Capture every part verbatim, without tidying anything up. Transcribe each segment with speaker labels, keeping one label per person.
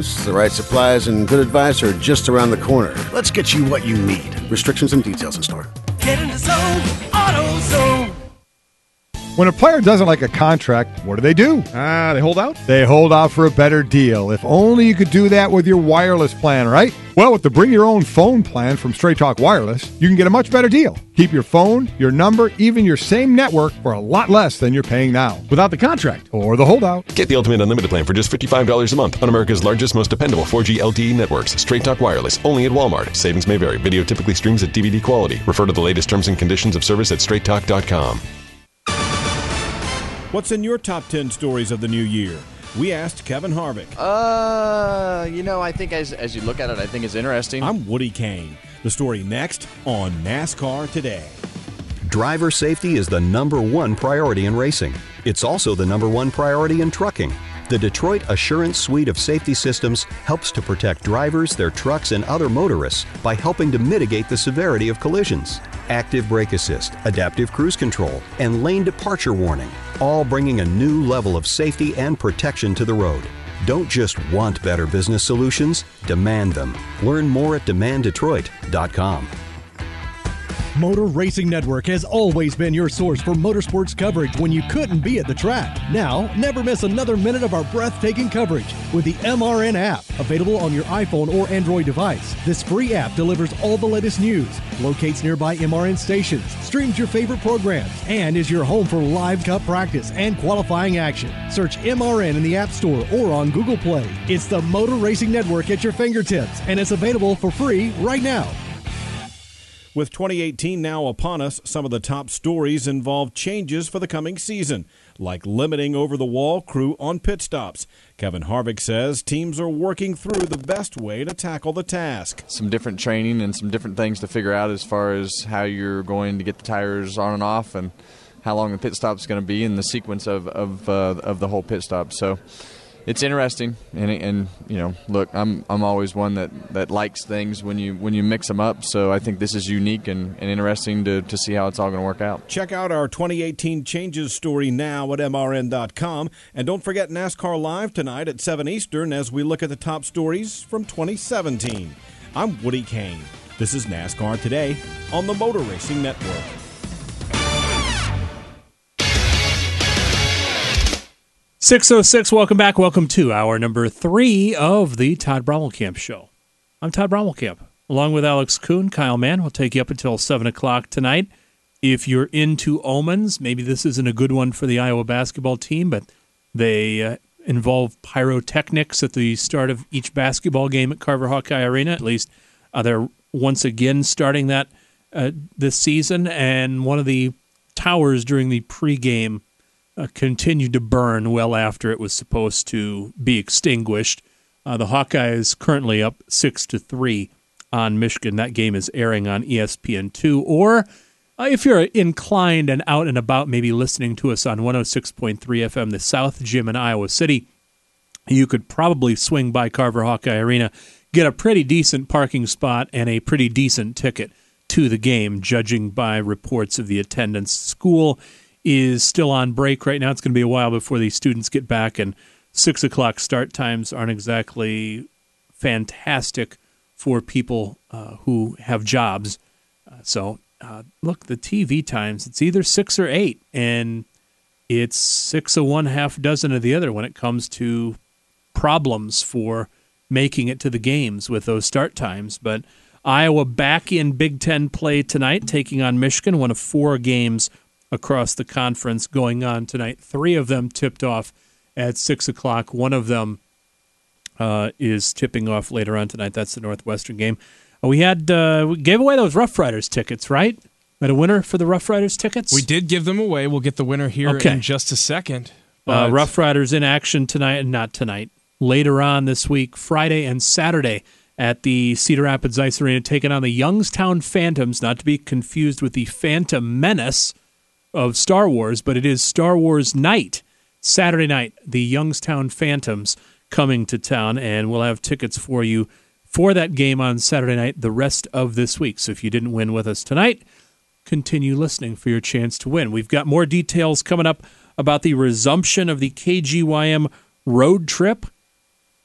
Speaker 1: tunes, the right supplies, and good advice are just around the corner. Let's get you what you need. Restrictions and details in store.
Speaker 2: Get in the zone, AutoZone.
Speaker 3: When a player doesn't like a contract, what do they do?
Speaker 4: Ah, uh, they hold out?
Speaker 3: They hold out for a better deal. If only you could do that with your wireless plan, right? Well, with the Bring Your Own Phone plan from Straight Talk Wireless, you can get a much better deal. Keep your phone, your number, even your same network for a lot less than you're paying now.
Speaker 4: Without the contract.
Speaker 3: Or the holdout.
Speaker 5: Get the Ultimate Unlimited plan for just fifty-five dollars a month on America's largest, most dependable four G L T E networks. Straight Talk Wireless, only at Walmart. Savings may vary. Video typically streams at D V D quality. Refer to the latest terms and conditions of service at straight talk dot com.
Speaker 6: What's in your top ten stories of the new year? We asked Kevin Harvick.
Speaker 7: Uh, you know, I think as as you look at it, I think it's interesting.
Speaker 6: I'm Woody Kane. The story next on NASCAR Today.
Speaker 8: Driver safety is the number one priority in racing. It's also the number one priority in trucking. The Detroit Assurance Suite of safety systems helps to protect drivers, their trucks, and other motorists by helping to mitigate the severity of collisions. Active brake assist, adaptive cruise control, and lane departure warning, all bringing a new level of safety and protection to the road. Don't just want better business solutions, demand them. Learn more at demand detroit dot com.
Speaker 9: Motor Racing Network has always been your source for motorsports coverage when you couldn't be at the track. Now, never miss another minute of our breathtaking coverage with the M R N app, available on your iPhone or Android device. This free app delivers all the latest news, locates nearby M R N stations, streams your favorite programs, and is your home for live Cup practice and qualifying action. Search M R N in the App Store or on Google Play. It's the Motor Racing Network at your fingertips, and it's available for free right now.
Speaker 6: With twenty eighteen now upon us, some of the top stories involve changes for the coming season, like limiting over-the-wall crew on pit stops. Kevin Harvick says teams are working through the best way to tackle the task.
Speaker 7: Some different training and some different things to figure out as far as how you're going to get the tires on and off and how long the pit stop is going to be and the sequence of, of, uh, of the whole pit stop. So it's interesting, and, and you know, look, I'm I'm always one that, that likes things when you when you mix them up. So I think this is unique and, and interesting to, to see how it's all going to work out.
Speaker 6: Check out our twenty eighteen changes story now at M R N dot com, and don't forget NASCAR Live tonight at seven Eastern as we look at the top stories from twenty seventeen. I'm Woody Kane. This is NASCAR Today on the Motor Racing Network.
Speaker 10: six oh six, welcome back. Welcome to hour number three of the Todd Brommelkamp Show. I'm Todd Brommelkamp. Along with Alex Kuhn, Kyle Mann, we'll take you up until seven o'clock tonight. If you're into omens, maybe this isn't a good one for the Iowa basketball team, but they uh, involve pyrotechnics at the start of each basketball game at Carver Hawkeye Arena. At least uh, they're once again starting that uh, this season, and one of the towers during the pregame Uh, continued to burn well after it was supposed to be extinguished. Uh, the Hawkeyes currently up six to three on Michigan. That game is airing on E S P N two. Or uh, if you're inclined and out and about, maybe listening to us on one oh six point three F M, the South Gym in Iowa City, you could probably swing by Carver Hawkeye Arena, get a pretty decent parking spot and a pretty decent ticket to the game, judging by reports of the attendance. School is still on break right now. It's going to be a while before these students get back, and six o'clock start times aren't exactly fantastic for people uh, who have jobs. Uh, so, uh, look, the T V times, it's either six or eight, and it's six of one, half dozen of the other when it comes to problems for making it to the games with those start times. But Iowa back in Big Ten play tonight, taking on Michigan, one of four games across the conference going on tonight. Three of them tipped off at six o'clock. One of them uh, is tipping off later on tonight. That's the Northwestern game. We had uh, we gave away those Rough Riders tickets, right? Had a winner for the Rough Riders tickets?
Speaker 4: We did give them away. We'll get the winner here okay. in just a second.
Speaker 10: Uh, Rough Riders in action tonight, not tonight. Later on this week, Friday and Saturday at the Cedar Rapids Ice Arena, taking on the Youngstown Phantoms, not to be confused with the Phantom Menace of Star Wars, but it is Star Wars night, Saturday night, the Youngstown Phantoms coming to town, and we'll have tickets for you for that game on Saturday night the rest of this week. So if you didn't win with us tonight, continue listening for your chance to win. We've got more details coming up about the resumption of the K G Y M road trip.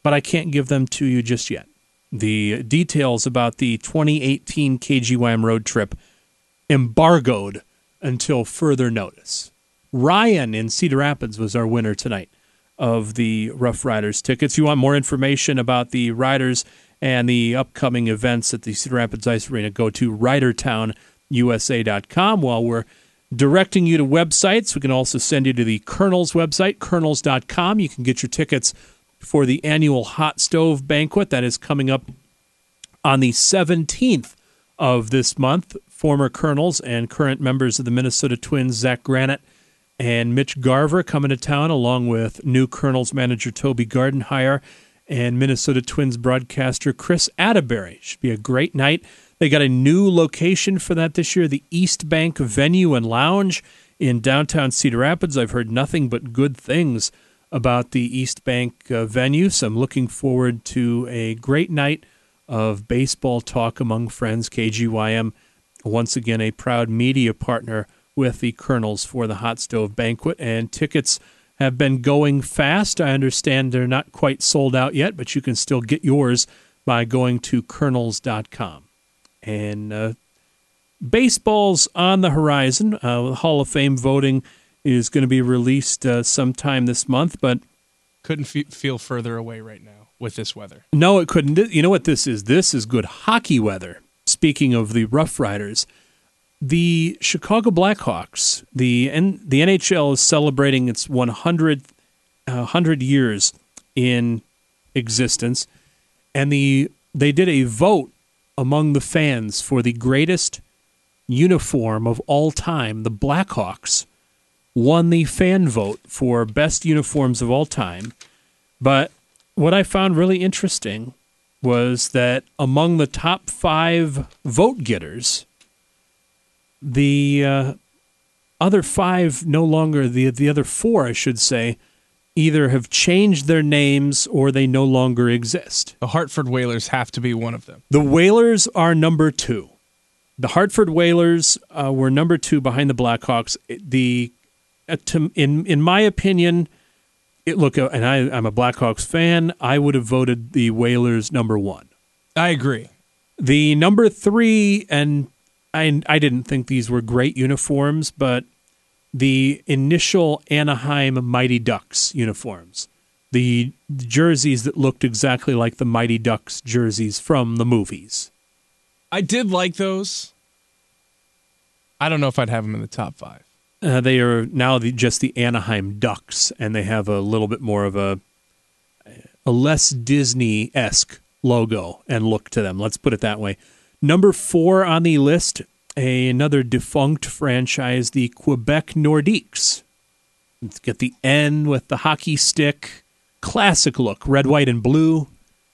Speaker 10: but I can't give them to you just yet. The details about the twenty eighteen K G Y M road trip embargoed until further notice. Ryan in Cedar Rapids was our winner tonight of the Rough Riders tickets. You want more information about the Riders and the upcoming events at the Cedar Rapids Ice Arena, go to rider town u s a dot com. While we're directing you to websites, we can also send you to the Colonel's website, colonels dot com. You can get your tickets for the annual Hot Stove Banquet that is coming up on the seventeenth of this month. Former Colonels and current members of the Minnesota Twins, Zach Granite and Mitch Garver, coming to town, along with new Colonels manager Toby Gardenhire and Minnesota Twins broadcaster Chris Atterbury. Should be a great night. They got a new location for that this year, the East Bank Venue and Lounge in downtown Cedar Rapids. I've heard nothing but good things about the East Bank uh, venue, so I'm looking forward to a great night of baseball talk among friends. K G Y M, once again, a proud media partner with the Colonels for the Hot Stove Banquet, and tickets have been going fast. I understand they're not quite sold out yet, but you can still get yours by going to colonels dot com. And uh, baseball's on the horizon. Uh, Hall of Fame voting is going to be released uh, sometime this month, but
Speaker 4: couldn't fe- feel further away right now with this weather.
Speaker 10: No, it couldn't. You know what this is? This is good hockey weather. Speaking of the Rough Riders, the Chicago Blackhawks, the N- the N H L is celebrating its one hundredth uh, one hundred years in existence, and the they did a vote among the fans for the greatest uniform of all time. The Blackhawks won the fan vote for best uniforms of all time. But what I found really interesting was that among the top five vote getters, the uh, other five no longer, the the other four, I should say, either have changed their names or they no longer exist.
Speaker 4: The Hartford Whalers have to be one of them.
Speaker 10: The Whalers are number two. The Hartford Whalers uh, were number two behind the Blackhawks. The uh, to, in in my opinion, it, look, uh, and I, I'm a Blackhawks fan, I would have voted the Whalers number one.
Speaker 4: I agree.
Speaker 10: The number three, and I, I didn't think these were great uniforms, but the initial Anaheim Mighty Ducks uniforms, the jerseys that looked exactly like the Mighty Ducks jerseys from the movies.
Speaker 4: I did like those. I don't know if I'd have them in the top five.
Speaker 10: Uh, they are now the, just the Anaheim Ducks, and they have a little bit more of a a less Disney-esque logo and look to them. Let's put it that way. Number four on the list, a, another defunct franchise, the Quebec Nordiques. Let's get the N with the hockey stick. Classic look, red, white, and blue.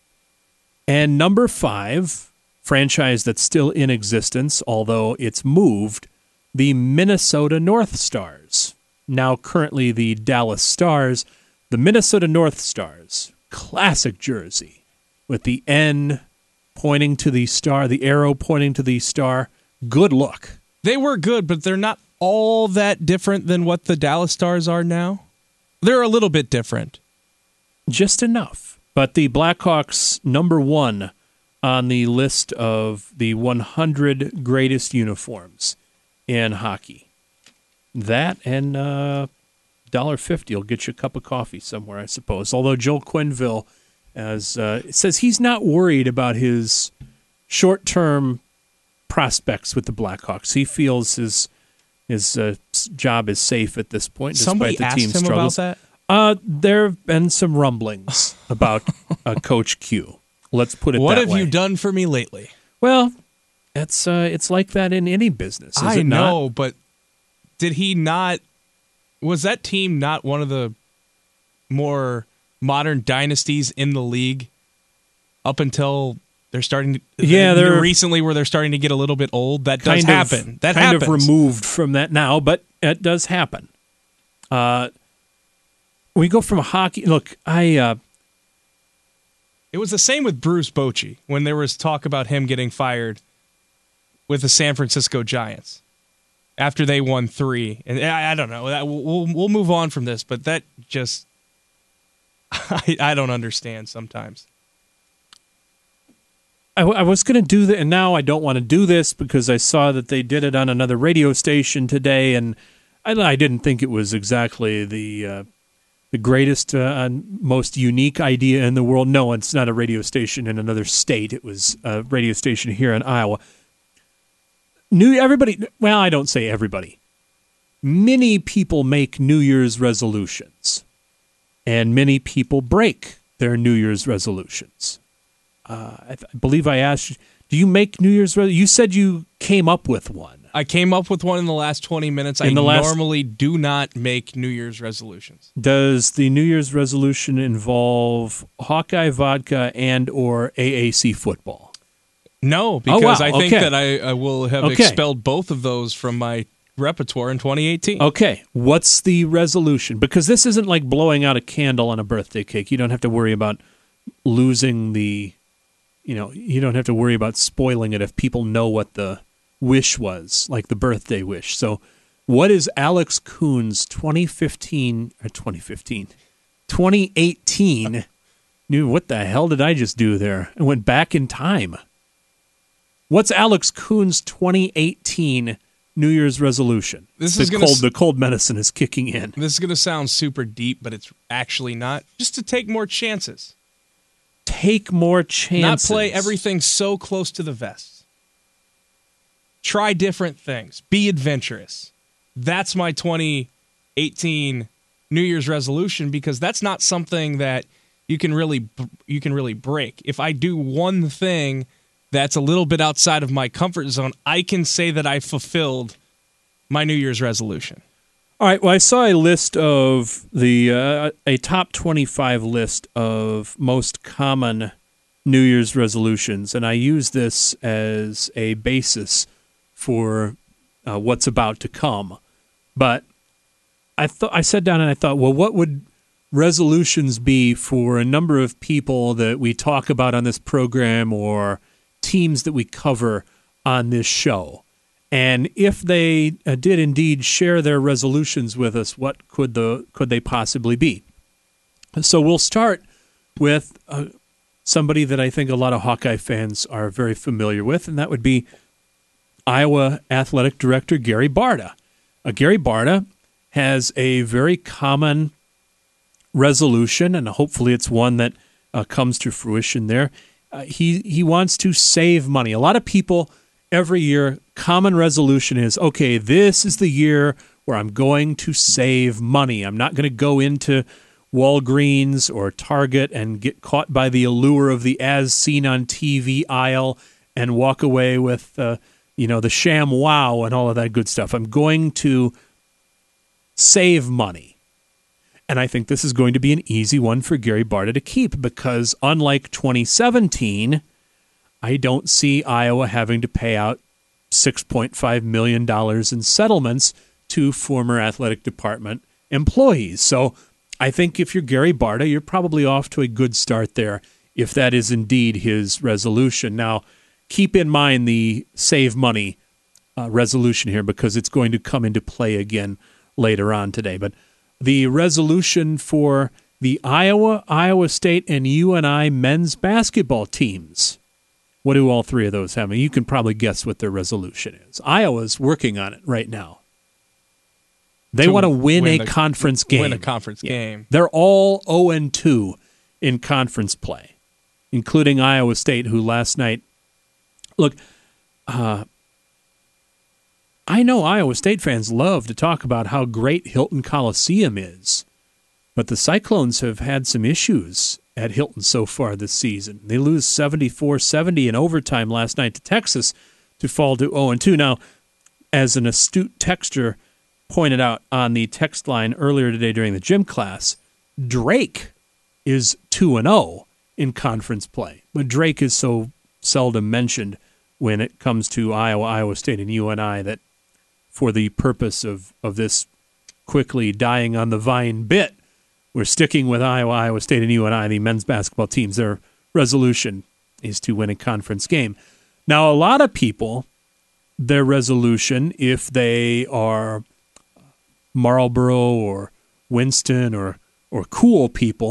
Speaker 10: And number five, franchise that's still in existence, although it's moved, the Minnesota North Stars. Now currently the Dallas Stars. The Minnesota North Stars. Classic jersey with the N pointing to the star, the arrow pointing to the star. Good look.
Speaker 4: They were good, but they're not all that different than what the Dallas Stars are now. They're a little bit different.
Speaker 10: Just enough. But the Blackhawks, number one on the list of the one hundred greatest uniforms in hockey. That and uh, one dollar fifty will get you a cup of coffee somewhere, I suppose. Although Joel Quenneville as, uh, says he's not worried about his short-term prospects with the Blackhawks. He feels his his uh, job is safe at this point, despite
Speaker 4: Somebody
Speaker 10: the
Speaker 4: asked
Speaker 10: team
Speaker 4: him
Speaker 10: struggles.
Speaker 4: about that?
Speaker 10: Uh, there have been some rumblings about uh, Coach Q. Let's put it
Speaker 4: what
Speaker 10: that way.
Speaker 4: What have you done for me lately?
Speaker 10: Well, it's uh, it's like that in any business. Is
Speaker 4: I
Speaker 10: it
Speaker 4: know,
Speaker 10: not?
Speaker 4: but did he not? Was that team not one of the more modern dynasties in the league up until they're starting to?
Speaker 10: Yeah, they're
Speaker 4: recently where they're starting to get a little bit old. That does
Speaker 10: kind
Speaker 4: happen.
Speaker 10: Of,
Speaker 4: that
Speaker 10: kind
Speaker 4: happens.
Speaker 10: of removed from that now, but it does happen. Uh, we go from hockey. Look, I. Uh,
Speaker 4: It was the same with Bruce Bochy when there was talk about him getting fired with the San Francisco Giants after they won three. And I, I don't know. That, we'll we'll move on from this, but that just I, I don't understand sometimes.
Speaker 10: I, I was going to do that, and now I don't want to do this because I saw that they did it on another radio station today, and I, I didn't think it was exactly the uh, the greatest, uh, most unique idea in the world. No, it's not a radio station in another state. It was a radio station here in Iowa. New everybody. Well, I don't say everybody. Many people make New Year's resolutions, and many people break their New Year's resolutions. Uh, I, th- I believe I asked you, do you make New Year's resolutions? You said you came up with one.
Speaker 4: I came up with one in the last twenty minutes.
Speaker 10: In
Speaker 4: I
Speaker 10: the last-
Speaker 4: normally do not make New Year's resolutions.
Speaker 10: Does the New Year's resolution involve Hawkeye vodka and or A A C football?
Speaker 4: No, because
Speaker 10: oh, wow.
Speaker 4: I think
Speaker 10: okay.
Speaker 4: that I, I will have
Speaker 10: okay.
Speaker 4: expelled both of those from my repertoire in twenty eighteen.
Speaker 10: Okay, what's the resolution? Because this isn't like blowing out a candle on a birthday cake. You don't have to worry about losing the, you know, you don't have to worry about spoiling it if people know what the wish was, like the birthday wish. So what is Alex Kuhn's twenty fifteen, or twenty fifteen, twenty eighteen, new, what the hell did I just do there? I went back in time. What's Alex Kuhn's twenty eighteen New Year's resolution?
Speaker 4: This
Speaker 10: the
Speaker 4: is gonna
Speaker 10: cold.
Speaker 4: s-
Speaker 10: The cold medicine is kicking in.
Speaker 4: This is going to sound super deep, but it's actually not. Just to take more chances.
Speaker 10: Take more chances.
Speaker 4: Not play everything so close to the vest. Try different things. Be adventurous. That's my twenty eighteen New Year's resolution, because that's not something that you can really you can really break. If I do one thing that's a little bit outside of my comfort zone, I can say that I fulfilled my New Year's resolution.
Speaker 10: All right. Well, I saw a list of the uh, a top twenty-five list of most common New Year's resolutions, and I use this as a basis for uh, what's about to come. But I thought I sat down and I thought, well, what would resolutions be for a number of people that we talk about on this program or teams that we cover on this show? And if they uh, did indeed share their resolutions with us, what could the could they possibly be? So we'll start with uh, somebody that I think a lot of Hawkeye fans are very familiar with, and that would be Iowa Athletic Director Gary Barta. Uh, Gary Barta has a very common resolution, and hopefully it's one that uh, comes to fruition there. Uh, he he wants to save money. A lot of people every year, common resolution is, okay, this is the year where I'm going to save money. I'm not going to go into Walgreens or Target and get caught by the allure of the as seen on T V aisle and walk away with, uh, you know, the sham wow and all of that good stuff. I'm going to save money. And I think this is going to be an easy one for Gary Barta to keep, because unlike twenty seventeen, I don't see Iowa having to pay out six point five million dollars in settlements to former athletic department employees. So I think if you're Gary Barta, you're probably off to a good start there, if that is indeed his resolution. Now, keep in mind the save money uh, resolution here, because it's going to come into play again later on today. But the resolution for the Iowa, Iowa State, and U N I men's basketball teams, what do all three of those have? I mean, you can probably guess what their resolution is. Iowa's working on it right now. They want to win, win a the, conference game.
Speaker 4: Win a conference yeah. game.
Speaker 10: They're all oh and two in conference play, including Iowa State, who last night... Look, uh, I know Iowa State fans love to talk about how great Hilton Coliseum is, but the Cyclones have had some issues at Hilton so far this season. They lose seventy-four seventy in overtime last night to Texas to fall to oh and two. Now, as an astute texter pointed out on the text line earlier today during the gym class, Drake is two and oh in conference play. But Drake is so seldom mentioned when it comes to Iowa, Iowa State, and U N I that for the purpose of, of this quickly dying on the vine bit, we're sticking with Iowa, Iowa State, and U N I, the men's basketball teams. Their resolution is to win a conference game. Now, a lot of people, their resolution, if they are Marlboro or Winston or or cool people,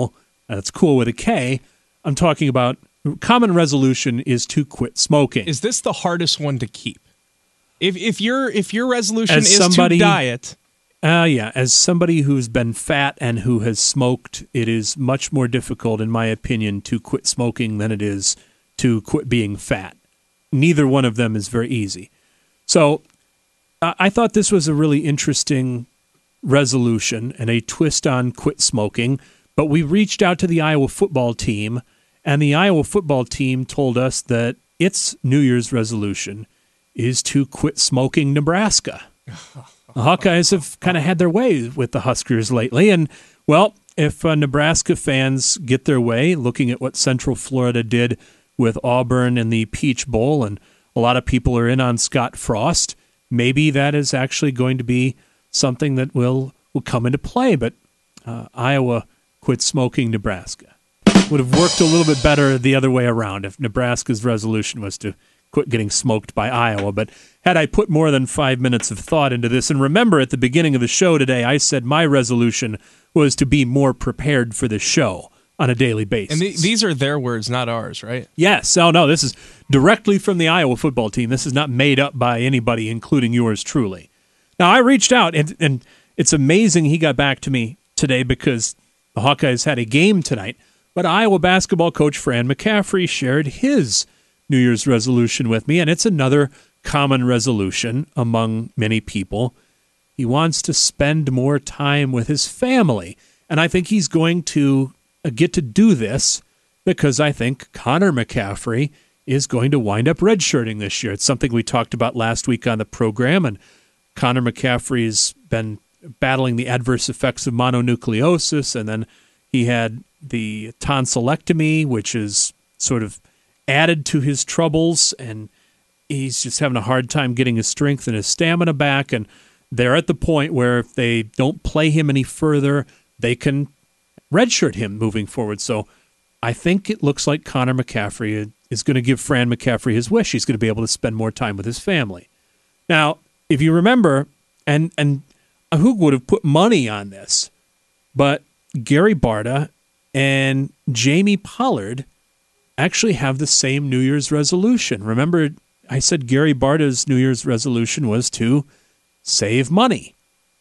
Speaker 10: That's cool with a K. I'm talking about common resolution is to quit smoking.
Speaker 4: Is this the hardest one to keep? If if your if your resolution
Speaker 10: As
Speaker 4: is
Speaker 10: somebody-
Speaker 4: to diet,
Speaker 10: Uh, yeah, as somebody who's been fat and who has smoked, it is much more difficult, in my opinion, to quit smoking than it is to quit being fat. Neither one of them is very easy. So uh, I thought this was a really interesting resolution and a twist on quit smoking, but we reached out to the Iowa football team, and the Iowa football team told us that its New Year's resolution is to quit smoking Nebraska. The Hawkeyes have kind of had their way with the Huskers lately. And, well, if uh, Nebraska fans get their way, looking at what Central Florida did with Auburn in the Peach Bowl, and a lot of people are in on Scott Frost, maybe that is actually going to be something that will, will come into play. But uh, Iowa quit smoking Nebraska. Would have worked a little bit better the other way around if Nebraska's resolution was to quit getting smoked by Iowa. But had I put more than five minutes of thought into this, and remember at the beginning of the show today, I said my resolution was to be more prepared for the show on a daily basis.
Speaker 4: and th- these are their words, not ours, right?
Speaker 10: Yes. Oh, no, this is directly from the Iowa football team. This is not made up by anybody, including yours truly. Now, I reached out, and, and it's amazing he got back to me today because the Hawkeyes had a game tonight, but Iowa basketball coach Fran McCaffrey shared his New Year's resolution with me, and it's another common resolution among many people. He wants to spend more time with his family, and I think he's going to get to do this because I think Connor McCaffrey is going to wind up redshirting this year. It's something we talked about last week on the program, and Connor McCaffrey has been battling the adverse effects of mononucleosis, and then he had the tonsillectomy, which is sort of added to his troubles, and he's just having a hard time getting his strength and his stamina back, and they're at the point where if they don't play him any further, they can redshirt him moving forward. So I think it looks like Connor McCaffrey is going to give Fran McCaffrey his wish. He's going to be able to spend more time with his family. Now, if you remember, and, and who would have put money on this, but Gary Barta and Jamie Pollard actually have the same New Year's resolution. Remember, I said Gary Barta's New Year's resolution was to save money.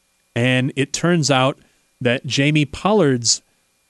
Speaker 10: And it turns out that Jamie Pollard's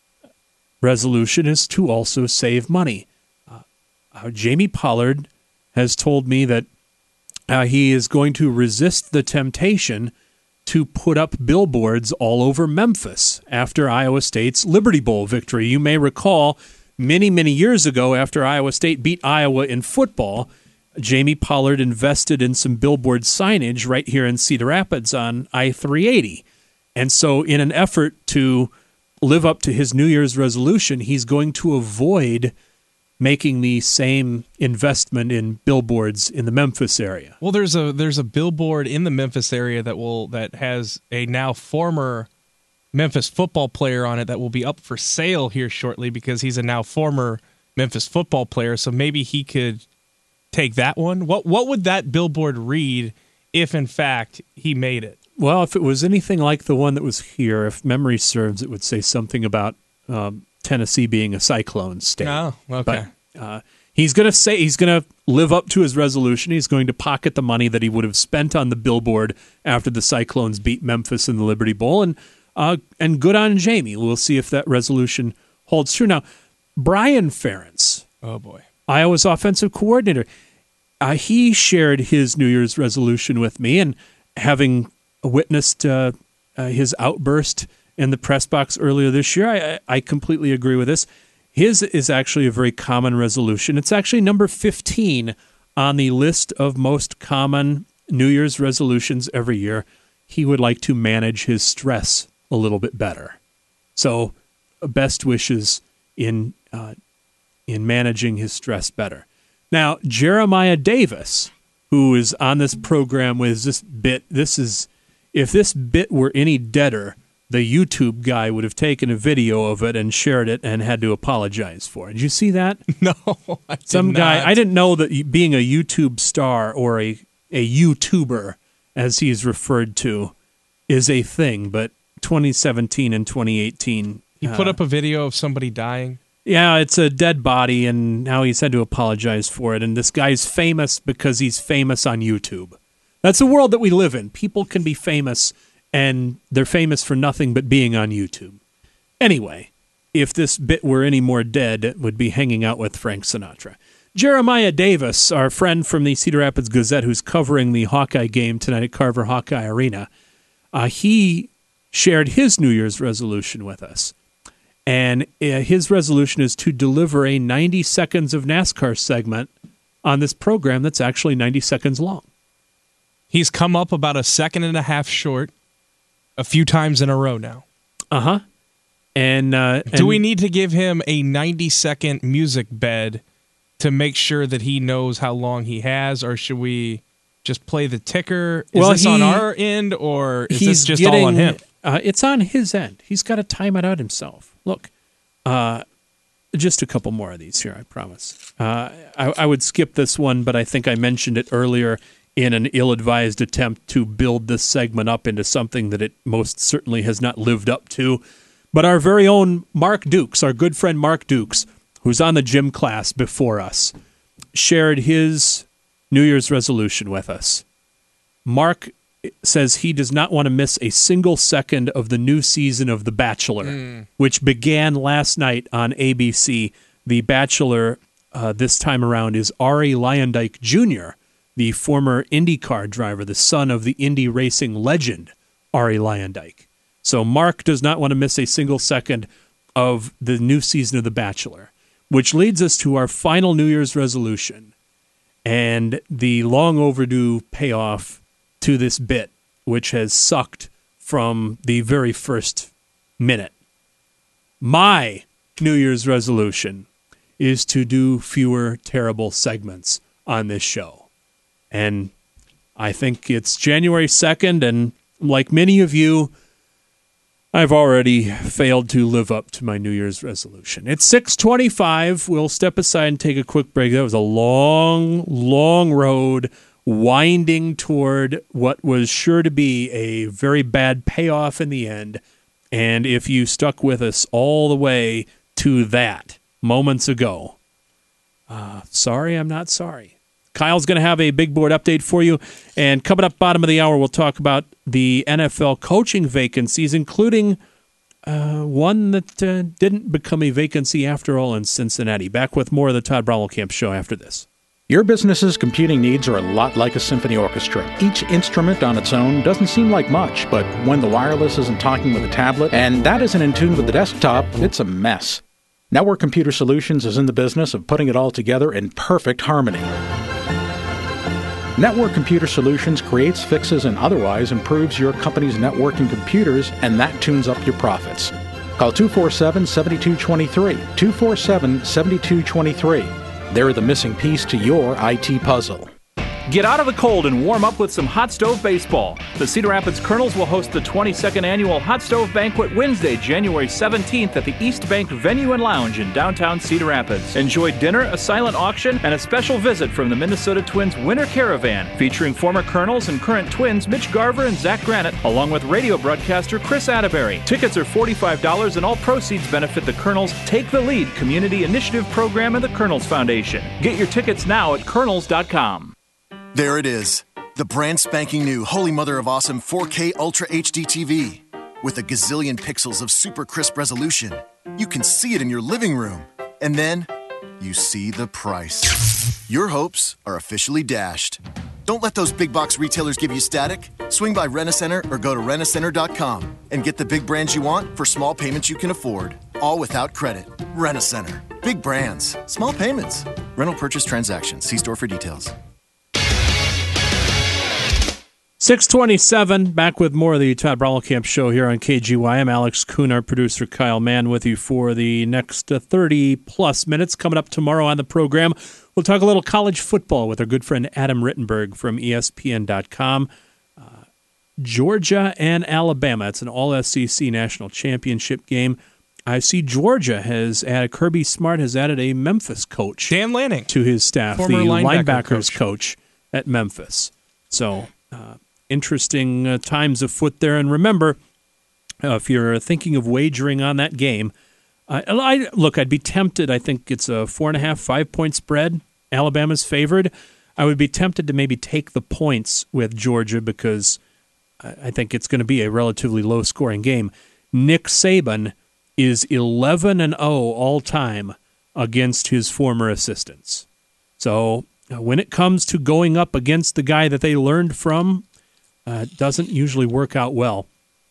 Speaker 10: resolution is to also save money. Uh, uh, Jamie Pollard has told me that uh, he is going to resist the temptation to put up billboards all over Memphis after Iowa State's Liberty Bowl victory. You may recall many, many years ago, after Iowa State beat Iowa in football, Jamie Pollard invested in some billboard signage right here in Cedar Rapids on I three eighty. And so in an effort to live up to his New Year's resolution, he's going to avoid making the same investment in billboards in the Memphis area.
Speaker 4: Well, there's a there's a billboard in the Memphis area that will that has a now former Memphis football player on it that will be up for sale here shortly because he's a now former Memphis football player. So maybe he could take that one. What what would that billboard read if in fact he made it?
Speaker 10: Well, if it was anything like the one that was here, if memory serves, it would say something about um, Tennessee being a cyclone state.
Speaker 4: Oh, okay.
Speaker 10: But, uh, he's going to say he's going to live up to his resolution. He's going to pocket the money that he would have spent on the billboard after the Cyclones beat Memphis in the Liberty Bowl, and uh, and good on Jamie. We'll see if that resolution holds true. Now, Brian Ferentz,
Speaker 4: oh boy,
Speaker 10: Iowa's offensive coordinator, uh, he shared his New Year's resolution with me, and having witnessed uh, uh, his outburst in the press box earlier this year, I, I completely agree with this. His is actually a very common resolution. It's actually number fifteen on the list of most common New Year's resolutions every year. He would like to manage his stress a little bit better. So, best wishes in uh, in managing his stress better. Now, Jeremiah Davis, who is on this program with this bit, this is, if this bit were any deader, the YouTube guy would have taken a video of it and shared it and had to apologize for it. Did you see that?
Speaker 4: No, I did
Speaker 10: Some guy,
Speaker 4: not.
Speaker 10: I didn't know that being a YouTube star or a, a YouTuber, as he is referred to, is a thing, but twenty seventeen and twenty eighteen
Speaker 4: He put up a video of somebody dying.
Speaker 10: Yeah, it's a dead body, and now he's had to apologize for it. And this guy's famous because he's famous on YouTube. That's the world that we live in. People can be famous, and they're famous for nothing but being on YouTube. Anyway, if this bit were any more dead, it would be hanging out with Frank Sinatra. Jeremiah Davis, our friend from the Cedar Rapids Gazette, who's covering the Hawkeye game tonight at Carver Hawkeye Arena, uh, he shared his New Year's resolution with us. And uh, his resolution is to deliver a ninety seconds of NASCAR segment on this program that's actually ninety seconds long.
Speaker 4: He's come up about a second and a half short a few times in a row now.
Speaker 10: Uh-huh. And, uh,
Speaker 4: Do
Speaker 10: and
Speaker 4: we need to give him a ninety second music bed to make sure that he knows how long he has, or should we just play the ticker? Is
Speaker 10: well,
Speaker 4: this
Speaker 10: he,
Speaker 4: on our end, or is
Speaker 10: he's
Speaker 4: this just
Speaker 10: getting,
Speaker 4: all on him?
Speaker 10: Uh, it's on his end. He's got to time it out himself. Look, uh, just a couple more of these here, I promise. Uh, I, I would skip this one, but I think I mentioned it earlier in an ill-advised attempt to build this segment up into something that it most certainly has not lived up to. But our very own Mark Dukes, our good friend Mark Dukes, who's on the gym class before us, shared his New Year's resolution with us. Mark says he does not want to miss a single second of the new season of The Bachelor, mm. which began last night on A B C. The Bachelor uh, this time around is Ari Luyendyk Junior, the former IndyCar driver, the son of the Indy racing legend, Ari Luyendyk. So Mark does not want to miss a single second of the new season of The Bachelor, which leads us to our final New Year's resolution and the long overdue payoff to this bit, which has sucked from the very first minute. My New Year's resolution is to do fewer terrible segments on this show. And I think it's January second, and like many of you, I've already failed to live up to my New Year's resolution. It's six twenty-five. We'll step aside and take a quick break. That was a long, long road winding toward what was sure to be a very bad payoff in the end. And if you stuck with us all the way to that moments ago, uh, sorry, I'm not sorry. Kyle's going to have a big board update for you. And coming up bottom of the hour, we'll talk about the N F L coaching vacancies, including uh, one that uh, didn't become a vacancy after all in Cincinnati. Back with more of the Todd Bromwell-Camp Show after this.
Speaker 11: Your business's computing needs are a lot like a symphony orchestra. Each instrument on its own doesn't seem like much, but when the wireless isn't talking with a tablet, and that isn't in tune with the desktop, it's a mess. Network Computer Solutions is in the business of putting it all together in perfect harmony. Network Computer Solutions creates, fixes, and otherwise improves your company's networking computers, and that tunes up your profits. Call two four seven, seven two two three, two four seven, seven two two three. They're the missing piece to your I T puzzle.
Speaker 12: Get out of the cold and warm up with some Hot Stove Baseball. The Cedar Rapids Colonels will host the twenty-second Annual Hot Stove Banquet Wednesday, January seventeenth at the East Bank Venue and Lounge in downtown Cedar Rapids. Enjoy dinner, a silent auction, and a special visit from the Minnesota Twins Winter Caravan, featuring former Colonels and current Twins Mitch Garver and Zach Granite, along with radio broadcaster Chris Atterbury. Tickets are forty-five dollars and all proceeds benefit the Colonels Take the Lead Community Initiative Program and the Colonels Foundation. Get your tickets now at colonels dot com.
Speaker 13: There it is, the brand spanking new Holy Mother of Awesome four K Ultra H D T V. With a gazillion pixels of super crisp resolution, you can see it in your living room. And then, you see the price. Your hopes are officially dashed. Don't let those big box retailers give you static. Swing by Rent-A-Center or go to rent a center dot com and get the big brands you want for small payments you can afford. All without credit. Rent-A-Center. Big brands. Small payments. Rental purchase transactions. See store for details.
Speaker 10: six twenty-seven, back with more of the Todd Bromwell-Camp Show here on K G Y. I'm Alex Kuhn, our producer Kyle Mann, with you for the next thirty-plus minutes. Coming up tomorrow on the program, we'll talk a little college football with our good friend Adam Rittenberg from E S P N dot com. Uh, Georgia and Alabama. It's an all-S E C national championship game. I see Georgia has added, Kirby Smart has added a Memphis coach.
Speaker 4: Dan Lanning.
Speaker 10: To his staff,
Speaker 4: Former
Speaker 10: the
Speaker 4: linebacker
Speaker 10: linebackers
Speaker 4: coach.
Speaker 10: coach at Memphis. So, uh, interesting uh, times afoot there. And remember, Uh, if you're thinking of wagering on that game, uh, I, look, I'd be tempted. I think it's a four and a half, five point spread. Alabama's favored. I would be tempted to maybe take the points with Georgia because I think it's going to be a relatively low-scoring game. Nick Saban is eleven and oh all-time against his former assistants. So when it comes to going up against the guy that they learned from, uh, it doesn't usually work out well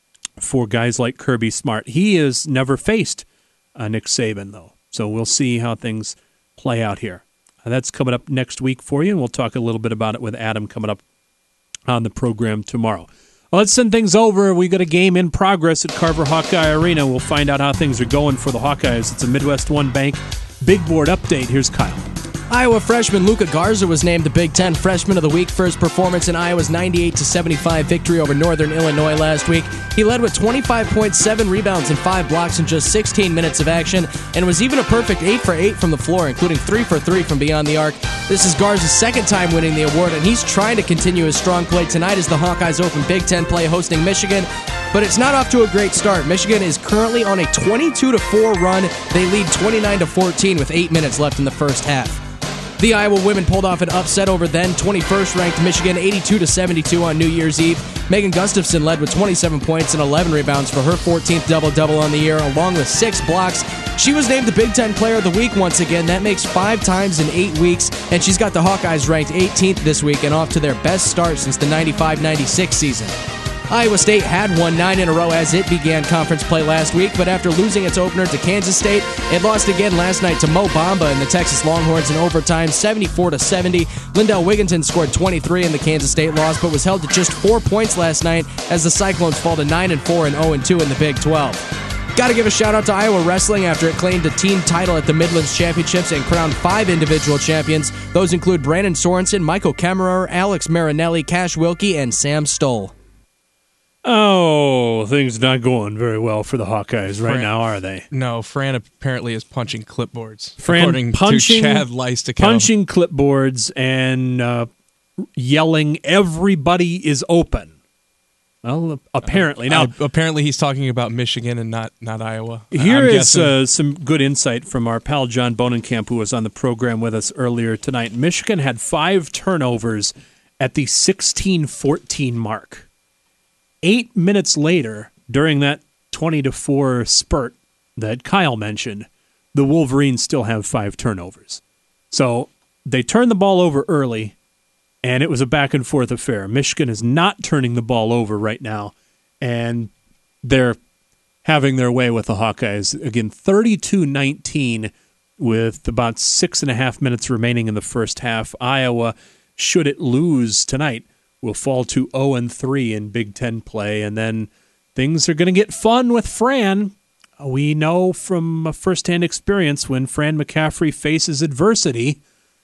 Speaker 10: for guys like Kirby Smart. He has never faced uh, Nick Saban, though. So we'll see how things play out here. Uh, that's coming up next week for you, and we'll talk a little bit about it with Adam coming up on the program tomorrow. Well, let's send things over. We got a game in progress at Carver Hawkeye Arena. We'll find out how things are going for the Hawkeyes. It's a Midwest One Bank Big Board update. Here's Kyle.
Speaker 14: Iowa freshman Luka Garza was named the Big Ten Freshman of the Week for his performance in Iowa's ninety-eight to seventy-five victory over Northern Illinois last week. He led with twenty-five point seven rebounds and five blocks in just sixteen minutes of action, and was even a perfect eight for eight from the floor, including three for three from beyond the arc. This is Garza's second time winning the award, and he's trying to continue his strong play tonight as the Hawkeyes open Big Ten play hosting Michigan. But it's not off to a great start. Michigan is currently on a twenty-two to four run. They lead twenty-nine to fourteen with eight minutes left in the first half. The Iowa women pulled off an upset over then twenty-first ranked Michigan, eighty-two to seventy-two on New Year's Eve. Megan Gustafson led with twenty-seven points and eleven rebounds for her fourteenth double-double on the year, along with six blocks. She was named the Big Ten Player of the Week once again. That makes five times in eight weeks, and she's got the Hawkeyes ranked eighteenth this week and off to their best start since the ninety-five ninety-six season. Iowa State had won nine in a row as it began conference play last week, but after losing its opener to Kansas State, it lost again last night to Mo Bamba and the Texas Longhorns in overtime, seventy-four to seventy. Lindell Wigginton scored twenty-three in the Kansas State loss, but was held to just four points last night as the Cyclones fall to nine and four and oh and two in the Big twelve. Got to give a shout out to Iowa Wrestling after it claimed a team title at the Midlands Championships and crowned five individual champions. Those include Brandon Sorensen, Michael Kemmerer, Alex Marinelli, Cash Wilkie, and Sam Stoll.
Speaker 10: Oh, things not going very well for the Hawkeyes right
Speaker 4: Fran,
Speaker 10: now, are they?
Speaker 4: No, Fran apparently is punching clipboards.
Speaker 10: Fran
Speaker 4: according
Speaker 10: punching,
Speaker 4: to Chad Leistico.
Speaker 10: punching clipboards and uh, yelling, "Everybody is open." Well, apparently now,
Speaker 4: uh, apparently he's talking about Michigan and not not Iowa.
Speaker 10: Here
Speaker 4: I'm
Speaker 10: is uh, some good insight from our pal John Bonenkamp, who was on the program with us earlier tonight. Michigan had five turnovers at the sixteen fourteen mark. Eight minutes later, during that twenty to four spurt that Kyle mentioned, the Wolverines still have five turnovers. So they turned the ball over early, and it was a back-and-forth affair. Michigan is not turning the ball over right now, and they're having their way with the Hawkeyes. Again, thirty-two nineteen with about six and a half minutes remaining in the first half. Iowa, should it lose tonight, will fall to oh and three in Big Ten play, and then things are going to get fun with Fran. We know from firsthand experience when Fran McCaffrey faces adversity,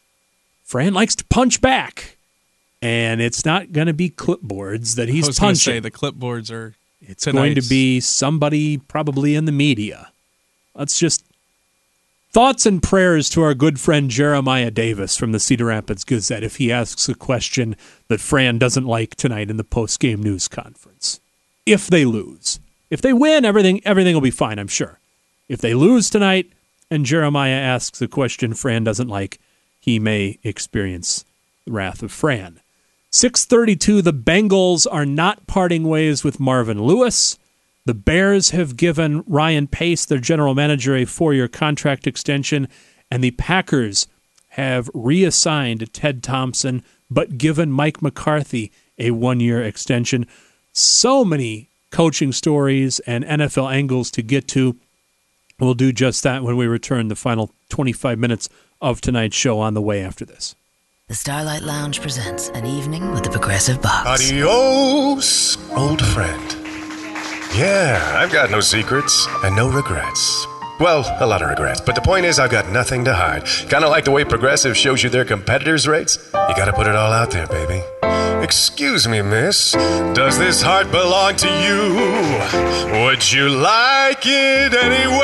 Speaker 10: Fran likes to punch back, and it's not going to be clipboards that he's
Speaker 4: I was
Speaker 10: punching.
Speaker 4: Say the clipboards are.
Speaker 10: It's going to be somebody probably in the media. Let's just thoughts and prayers to our good friend Jeremiah Davis from the Cedar Rapids Gazette if he asks a question that Fran doesn't like tonight in the post-game news conference. If they lose. If they win, everything everything will be fine, I'm sure. If they lose tonight and Jeremiah asks a question Fran doesn't like, he may experience the wrath of Fran. six thirty-two, the Bengals are not parting ways with Marvin Lewis. The Bears have given Ryan Pace, their general manager, a four-year contract extension, and the Packers have reassigned Ted Thompson, but given Mike McCarthy a one-year extension. So many coaching stories and N F L angles to get to. We'll do just that when we return the final twenty-five minutes of tonight's show on the way after this.
Speaker 15: The Starlight Lounge presents An Evening with the Progressive Box.
Speaker 16: Adios, old friend. Yeah, I've got no secrets and no regrets. Well, a lot of regrets, but the point is I've got nothing to hide. Kind of like the way Progressive shows you their competitors' rates. You gotta put it all out there, baby. Excuse me, miss. Does this heart belong to you? Would you like it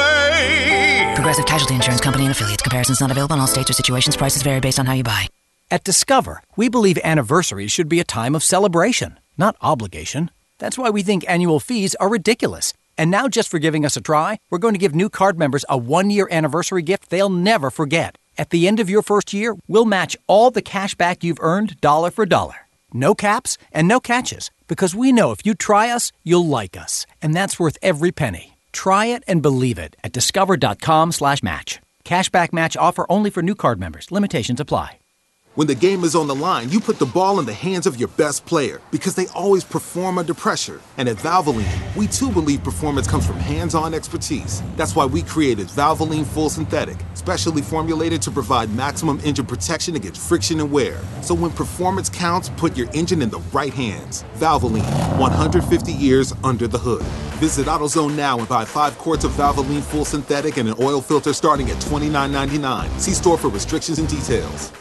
Speaker 16: anyway?
Speaker 15: Progressive Casualty Insurance Company and Affiliates. Comparisons not available in all states or situations. Prices vary based on how you buy.
Speaker 17: At Discover, we believe anniversaries should be a time of celebration, not obligation. That's why we think annual fees are ridiculous. And now, just for giving us a try, we're going to give new card members a one-year anniversary gift they'll never forget. At the end of your first year, we'll match all the cash back you've earned dollar for dollar. No caps and no catches, because we know if you try us, you'll like us. And that's worth every penny. Try it and believe it at discover.com slash match. Cashback match offer only for new card members. Limitations apply.
Speaker 18: When the game is on the line, you put the ball in the hands of your best player because they always perform under pressure. And at Valvoline, we too believe performance comes from hands-on expertise. That's why we created Valvoline Full Synthetic, specially formulated to provide maximum engine protection against friction and wear. So when performance counts, put your engine in the right hands. Valvoline, one hundred fifty years under the hood. Visit AutoZone now and buy five quarts of Valvoline Full Synthetic and an oil filter starting at twenty-nine ninety-nine. See store for restrictions and details.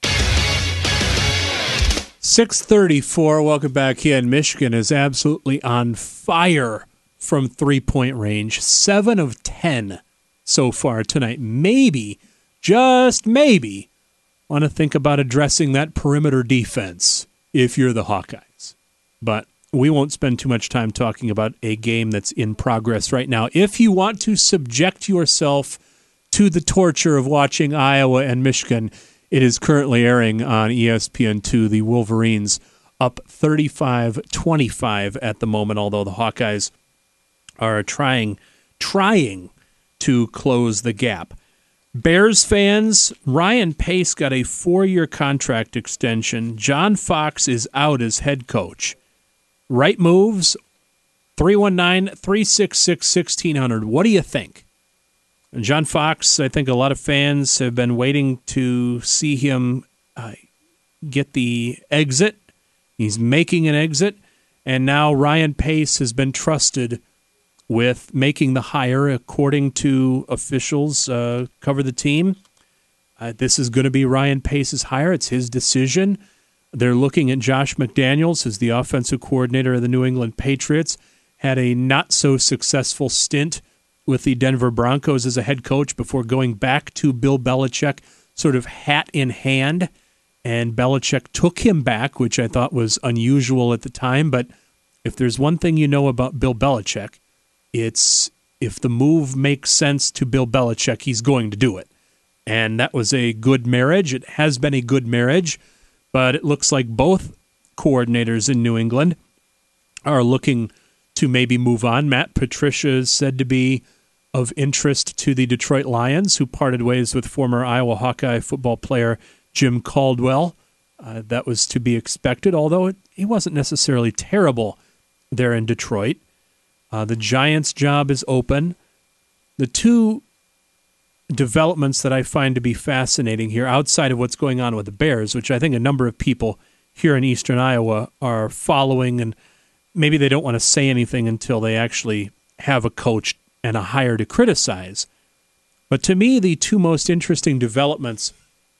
Speaker 10: six thirty-four, welcome back in. Michigan is absolutely on fire from three-point range. seven of ten so far tonight. Maybe, just maybe, want to think about addressing that perimeter defense if you're the Hawkeyes. But we won't spend too much time talking about a game that's in progress right now. If you want to subject yourself to the torture of watching Iowa and Michigan, it is currently airing on E S P N two. The Wolverines up thirty-five twenty-five at the moment, although the Hawkeyes are trying trying to close the gap. Bears fans, Ryan Pace got a four-year contract extension. John Fox is out as head coach. Right moves, three one nine, three six six, one six zero zero. What do you think? John Fox, I think a lot of fans have been waiting to see him uh, get the exit. He's making an exit, and now Ryan Pace has been trusted with making the hire, according to officials uh, cover the team. Uh, this is going to be Ryan Pace's hire. It's his decision. They're looking at Josh McDaniels as the offensive coordinator of the New England Patriots. Had a not-so-successful stint with the Denver Broncos as a head coach before going back to Bill Belichick, sort of hat in hand. And Belichick took him back, which I thought was unusual at the time. But if there's one thing you know about Bill Belichick, it's if the move makes sense to Bill Belichick, he's going to do it. And that was a good marriage. It has been a good marriage. But it looks like both coordinators in New England are looking to maybe move on. Matt Patricia is said to be of interest to the Detroit Lions, who parted ways with former Iowa Hawkeye football player Jim Caldwell. Uh, that was to be expected, although it, he wasn't necessarily terrible there in Detroit. Uh, the Giants' job is open. The two developments that I find to be fascinating here, outside of what's going on with the Bears, which I think a number of people here in eastern Iowa are following, and maybe they don't want to say anything until they actually have a coach and a hire to criticize. But to me, the two most interesting developments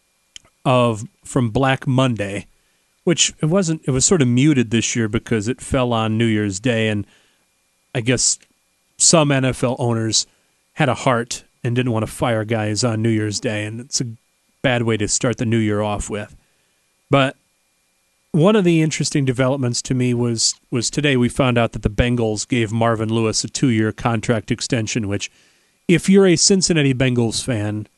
Speaker 10: of from Black Monday, which it wasn't, it was sort of muted this year because it fell on New Year's Day, and I guess some N F L owners had a heart and didn't want to fire guys on New Year's Day, and it's a bad way to start the new year off with. But one of the interesting developments to me was was today we found out that the Bengals gave Marvin Lewis a two-year contract extension, which, if you're a Cincinnati Bengals fan,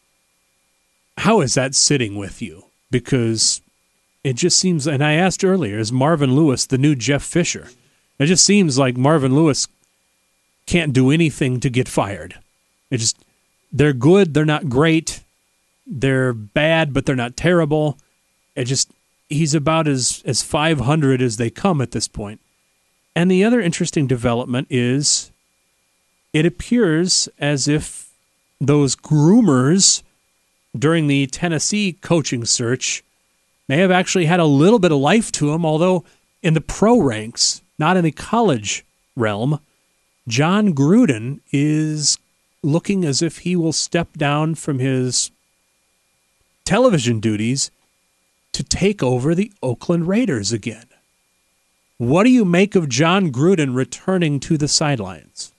Speaker 10: how is that sitting with you? Because it just seems, and I asked earlier, is Marvin Lewis the new Jeff Fisher? It just seems like Marvin Lewis can't do anything to get fired. It just, they're good, they're not great, they're bad, but they're not terrible. It just, he's about as, as five hundred as they come at this point. And the other interesting development is it appears as if those groomers during the Tennessee coaching search may have actually had a little bit of life to them, although in the pro ranks, not in the college realm, John Gruden is looking as if he will step down from his television duties to take over the Oakland Raiders again. What do you make of John Gruden returning to the sidelines?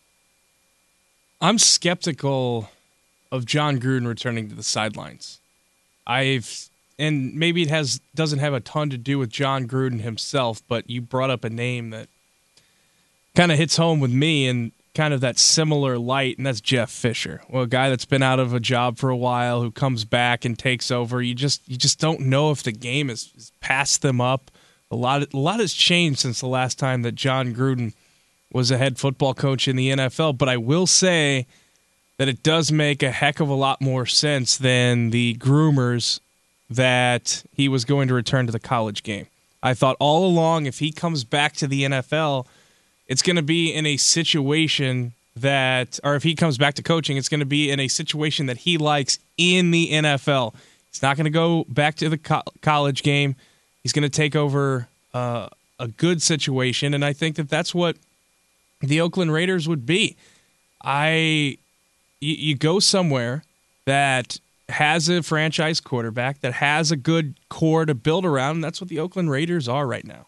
Speaker 4: I'm skeptical of John Gruden returning to the sidelines. I've and maybe it has doesn't have a ton to do with John Gruden himself, but you brought up a name that kind of hits home with me, and kind of that similar light, and that's Jeff Fisher. Well, a guy that's been out of a job for a while who comes back and takes over. You just you just don't know if the game has, has passed them up. A lot a lot has changed since the last time that John Gruden was a head football coach in the N F L. But I will say that it does make a heck of a lot more sense than the groomers that he was going to return to the college game. I thought all along if he comes back to the N F L, it's going to be in a situation that, or if he comes back to coaching, it's going to be in a situation that he likes in the N F L. He's not going to go back to the co- college game. He's going to take over uh, a good situation, and I think that that's what the Oakland Raiders would be. I, you, you go somewhere that has a franchise quarterback, that has a good core to build around, and that's what the Oakland Raiders are right now.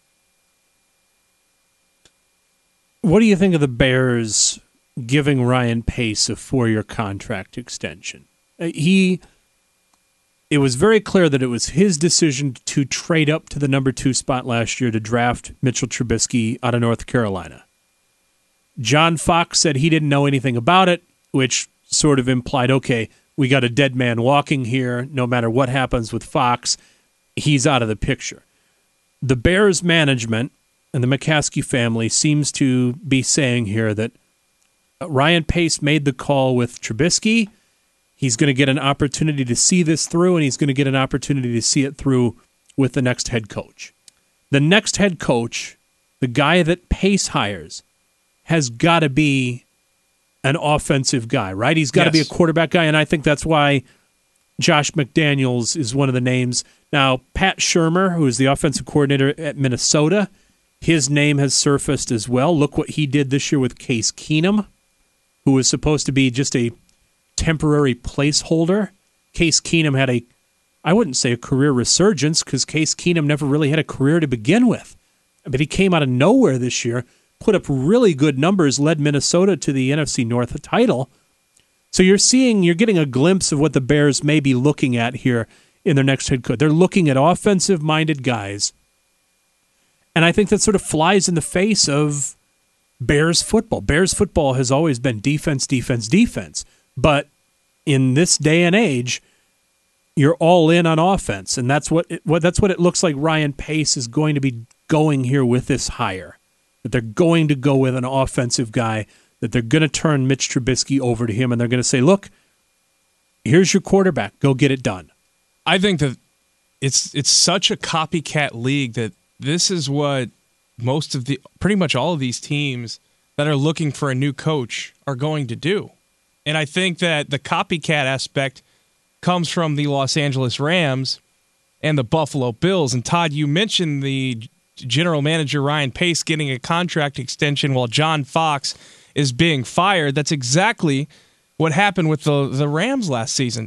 Speaker 10: What do you think of the Bears giving Ryan Pace a four-year contract extension? Uh, he, it was very clear that it was his decision to trade up to the number two spot last year to draft Mitchell Trubisky out of North Carolina. John Fox said he didn't know anything about it, which sort of implied, okay, we got a dead man walking here. No matter what happens with Fox, he's out of the picture. The Bears management and the McCaskey family seems to be saying here that Ryan Pace made the call with Trubisky. He's going to get an opportunity to see this through, and he's going to get an opportunity to see it through with the next head coach. The next head coach, the guy that Pace hires, has got to be an offensive guy, right? He's got to
Speaker 4: Yes.
Speaker 10: be a quarterback guy, and I think that's why Josh McDaniels is one of the names. Now, Pat Shurmur, who is the offensive coordinator at Minnesota, his name has surfaced as well. Look what he did this year with Case Keenum, who was supposed to be just a temporary placeholder. Case Keenum had a, I wouldn't say a career resurgence, because Case Keenum never really had a career to begin with. But he came out of nowhere this year, put up really good numbers, led Minnesota to the N F C North title. So you're seeing, you're getting a glimpse of what the Bears may be looking at here in their next head coach. They're looking at offensive-minded guys. And I think that sort of flies in the face of Bears football. Bears football has always been defense, defense, defense. But in this day and age, you're all in on offense. And that's what it, what that's what it looks like Ryan Pace is going to be going here with this hire. That they're going to go with an offensive guy, that they're going to turn Mitch Trubisky over to him, and they're going to say, look, here's your quarterback. Go get it done.
Speaker 4: I think that it's it's such a copycat league that this is what most of the, pretty much all of these teams that are looking for a new coach are going to do. And I think that the copycat aspect comes from the Los Angeles Rams and the Buffalo Bills. And Todd, you mentioned the general manager Ryan Pace getting a contract extension while John Fox is being fired. That's exactly what happened with the, the Rams last season.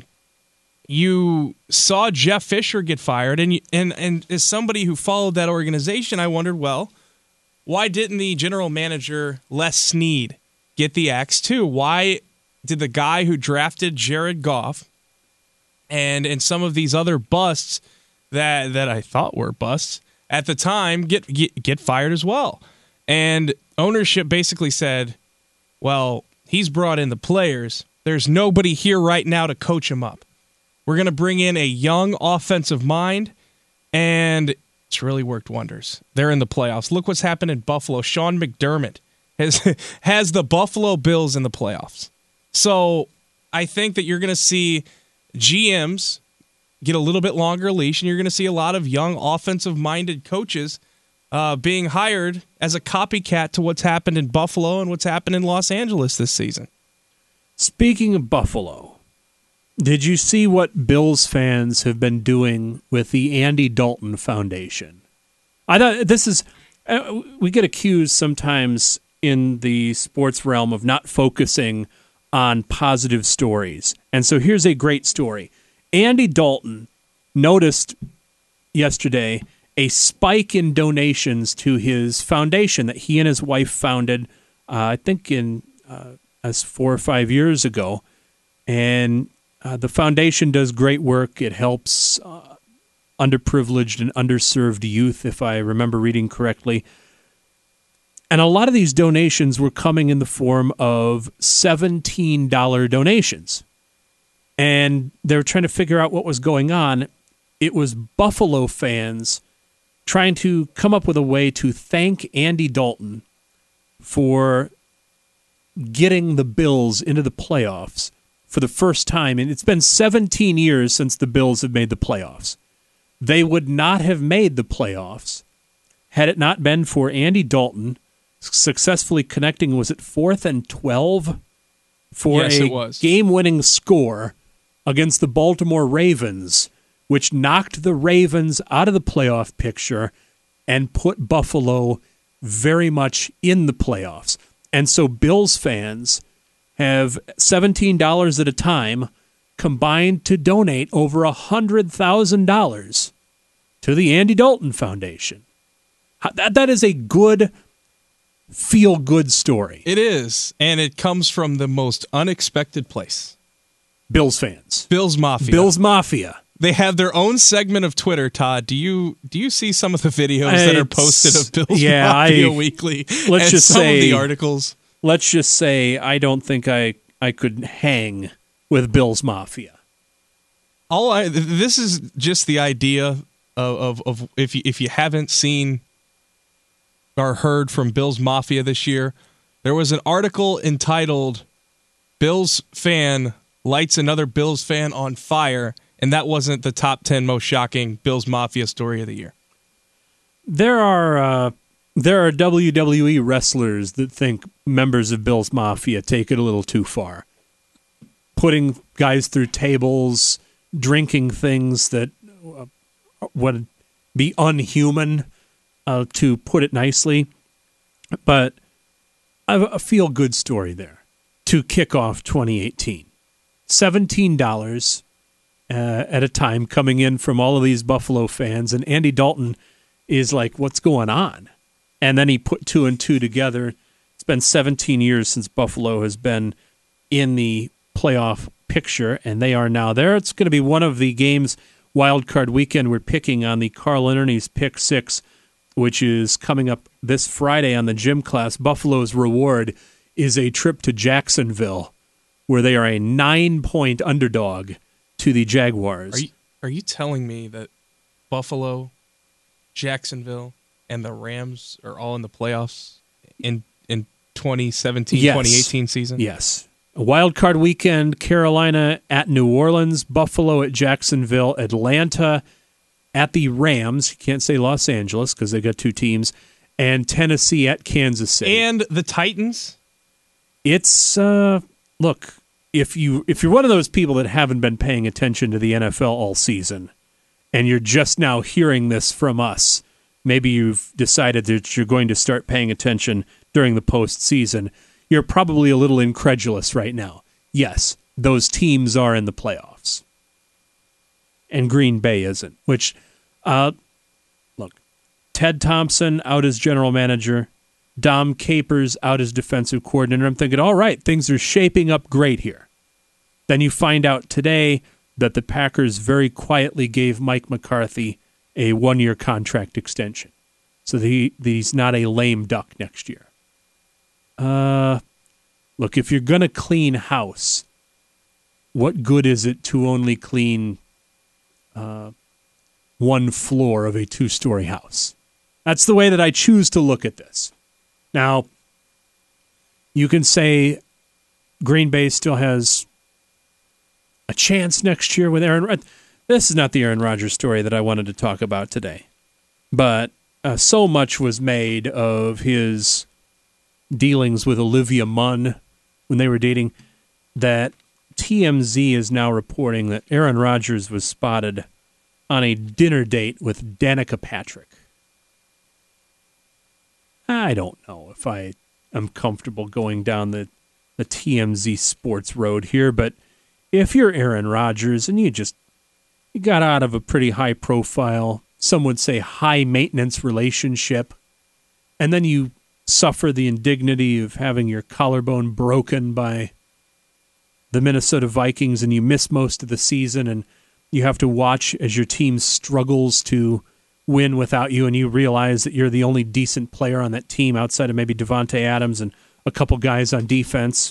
Speaker 4: You saw Jeff Fisher get fired, and, you, and and as somebody who followed that organization, I wondered, well, why didn't the general manager Les Snead get the axe too? Why did the guy who drafted Jared Goff and and some of these other busts that that I thought were busts at the time get get, get fired as well? And ownership basically said, well, he's brought in the players. There's nobody here right now to coach him up. We're going to bring in a young offensive mind, and it's really worked wonders. They're in the playoffs. Look what's happened in Buffalo. Sean McDermott has has the Buffalo Bills in the playoffs. So I think that you're going to see G Ms get a little bit longer leash, and you're going to see a lot of young offensive-minded coaches uh, being hired as a copycat to what's happened in Buffalo and what's happened in Los Angeles this season.
Speaker 10: Speaking of Buffalo, did you see what Bills fans have been doing with the Andy Dalton Foundation? I thought this is, uh, we get accused sometimes in the sports realm of not focusing on positive stories. And so here's a great story. Andy Dalton noticed yesterday a spike in donations to his foundation that he and his wife founded, uh, I think in uh, as four or five years ago. And Uh, the foundation does great work. It helps uh, underprivileged and underserved youth, if I remember reading correctly. And a lot of these donations were coming in the form of seventeen dollars donations. And they were trying to figure out what was going on. It was Buffalo fans trying to come up with a way to thank Andy Dalton for getting the Bills into the playoffs for the first time. And it's been seventeen years since the Bills have made the playoffs. They would not have made the playoffs had it not been for Andy Dalton successfully connecting, was it fourth and twelve for
Speaker 4: Yes,
Speaker 10: a
Speaker 4: it was.
Speaker 10: game-winning score against the Baltimore Ravens, which knocked the Ravens out of the playoff picture and put Buffalo very much in the playoffs. And so Bills fans have seventeen dollars at a time combined to donate over one hundred thousand dollars to the Andy Dalton Foundation. That, that is a good, feel-good story.
Speaker 4: It is, and it comes from the most unexpected place.
Speaker 10: Bills fans.
Speaker 4: Bills Mafia.
Speaker 10: Bills Mafia.
Speaker 4: They have their own segment of Twitter, Todd. Do you do you see some of the videos that are posted of Bills
Speaker 10: yeah,
Speaker 4: Mafia
Speaker 10: I,
Speaker 4: Weekly?
Speaker 10: Let's
Speaker 4: and
Speaker 10: just
Speaker 4: some
Speaker 10: say
Speaker 4: of the articles.
Speaker 10: Let's just say I don't think I, I could hang with Bills Mafia.
Speaker 4: All I this is just the idea of of, of if you, if you haven't seen or heard from Bills Mafia this year, there was an article entitled "Bills Fan Lights Another Bills Fan on Fire." And that wasn't the top ten most shocking Bills Mafia story of the year.
Speaker 10: There are uh, there are W W E wrestlers that think members of Bills Mafia take it a little too far. Putting guys through tables, drinking things that uh, would be unhuman, uh, to put it nicely. But I have a feel-good story there to kick off twenty eighteen. seventeen dollars Uh, at a time coming in from all of these Buffalo fans, and Andy Dalton is like, what's going on? And then he put two and two together. It's been seventeen years since Buffalo has been in the playoff picture, and they are now there. It's going to be one of the games, Wild Card Weekend, we're picking on the Carl Interne's Pick Six, which is coming up this Friday on the gym class. Buffalo's reward is a trip to Jacksonville, where they are a nine-point underdog to the Jaguars.
Speaker 4: Are you, are you telling me that Buffalo, Jacksonville, and the Rams are all in the playoffs in in twenty seventeen,
Speaker 10: yes.
Speaker 4: twenty eighteen season?
Speaker 10: Yes. A wild card weekend, Carolina at New Orleans, Buffalo at Jacksonville, Atlanta at the Rams. You can't say Los Angeles because they got two teams. And Tennessee at Kansas City.
Speaker 4: And the Titans?
Speaker 10: It's, uh, look... If you if you're one of those people that haven't been paying attention to the N F L all season, and you're just now hearing this from us, maybe you've decided that you're going to start paying attention during the postseason, you're probably a little incredulous right now. Yes, those teams are in the playoffs. And Green Bay isn't, which, uh, look, Ted Thompson out as general manager, Dom Capers out as defensive coordinator. I'm thinking, all right, things are shaping up great here. Then you find out today that the Packers very quietly gave Mike McCarthy a one-year contract extension. So he, he's not a lame duck next year. Uh, look, if you're going to clean house, what good is it to only clean uh, one floor of a two-story house? That's the way that I choose to look at this. Now, you can say Green Bay still has a chance next year with Aaron Rodgers. This is not the Aaron Rodgers story that I wanted to talk about today. But uh, so much was made of his dealings with Olivia Munn when they were dating that T M Z is now reporting that Aaron Rodgers was spotted on a dinner date with Danica Patrick. I don't know if I am comfortable going down the, the T M Z sports road here, but if you're Aaron Rodgers and you just you got out of a pretty high-profile, some would say high-maintenance relationship, and then you suffer the indignity of having your collarbone broken by the Minnesota Vikings and you miss most of the season and you have to watch as your team struggles to win without you, and you realize that you're the only decent player on that team outside of maybe Devontae Adams and a couple guys on defense,